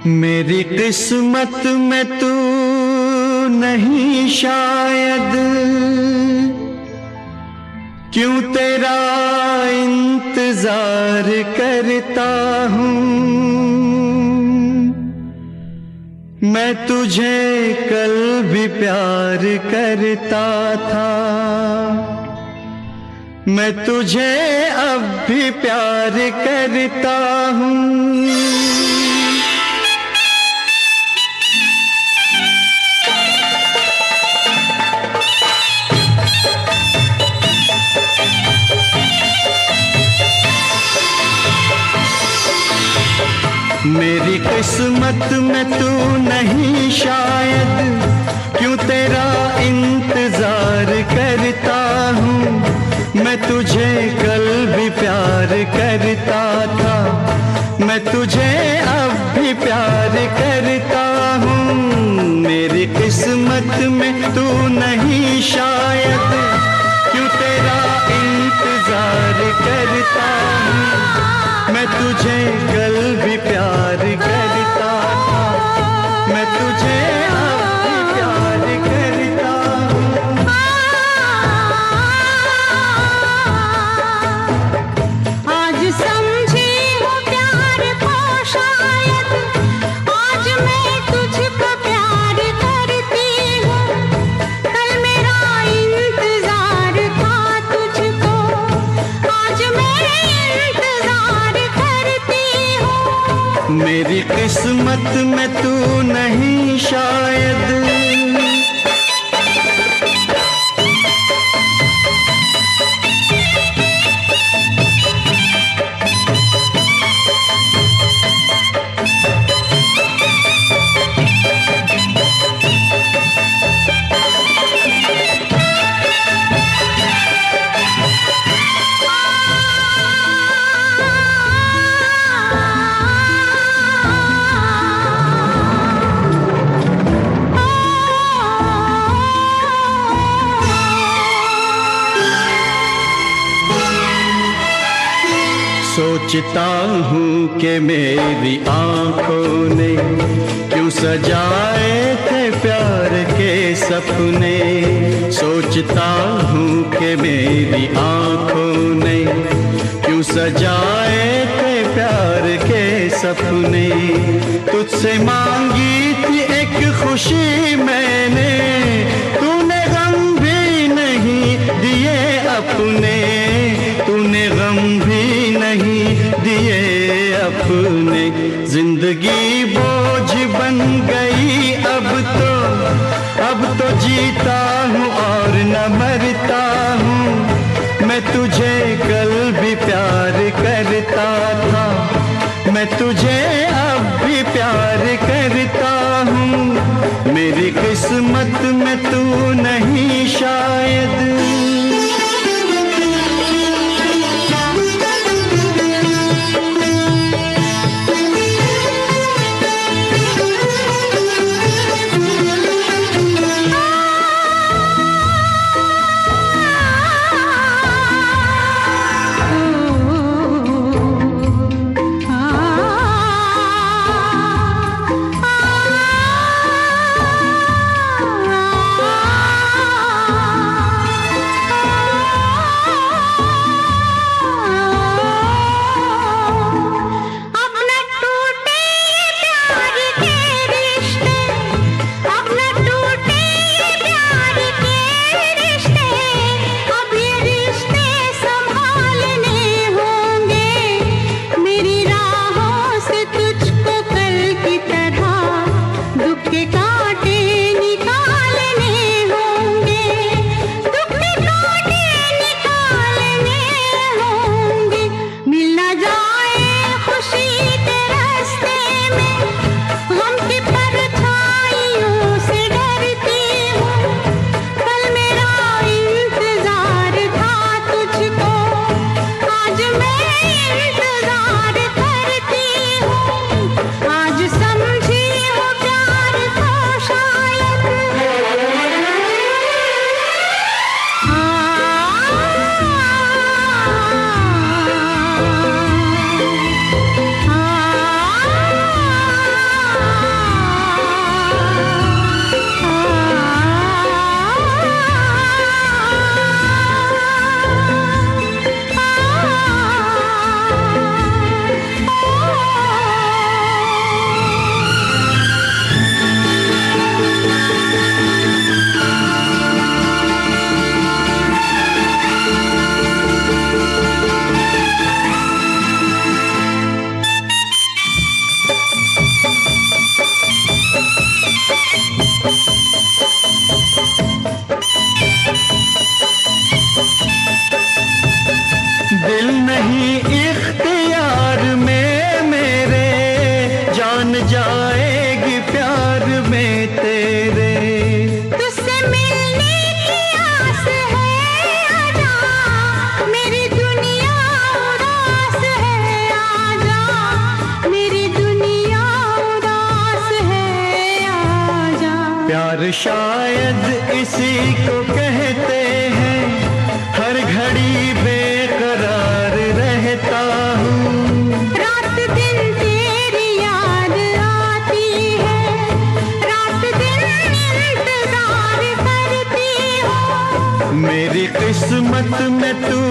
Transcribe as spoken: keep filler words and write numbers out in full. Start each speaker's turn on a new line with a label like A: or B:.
A: मेरी किस्मत में तू नहीं शायद, क्यों तेरा इंतजार करता हूँ। मैं तुझे कल भी प्यार करता था, मैं तुझे अब भी प्यार करता हूँ। मेरी किस्मत में तू नहीं शायद, क्यों तेरा इंतजार करता हूँ। मैं तुझे कल भी प्यार करता था, मैं तुझे अब भी प्यार करता हूँ। मेरी किस्मत में तू नहीं शायद, क्यों तेरा इंतजार करता हूँ। मैं तुझे कल भी प्यार करता था, मैं तुझे अब भी प्यार करता हूँ।
B: आज समझी हूँ प्यार को शायद, आज मैं तुझको प्यार करती हूँ। कल मेरा इंतजार था तुझको, आज मैं इंतजार करती हूँ।
A: मेरी किस्मत में तू नहीं शायद। सोचता हूँ कि मेरी आंखों ने क्यों सजाए थे प्यार के सपने। सोचता हूँ कि मेरी आंखों ने क्यों सजाए थे प्यार के सपने। तुझसे मांगी थी एक खुशी मैंने, तूने गम भी नहीं दिए अपने, तूने गम भी नहीं दिए अपने। जिंदगी बोझ बन गई अब तो, अब तो जीता हूँ और न मरता हूँ। मैं तुझे कल भी प्यार करता था, मैं तुझे अब भी प्यार करता हूँ। मेरी किस्मत में तू नहीं शायद। को कहते हैं हर घड़ी बेकरार रहता हूँ।
B: रात दिन तेरी याद आती है, रात दिन इंतजार करती हूँ।
A: मेरी किस्मत में तू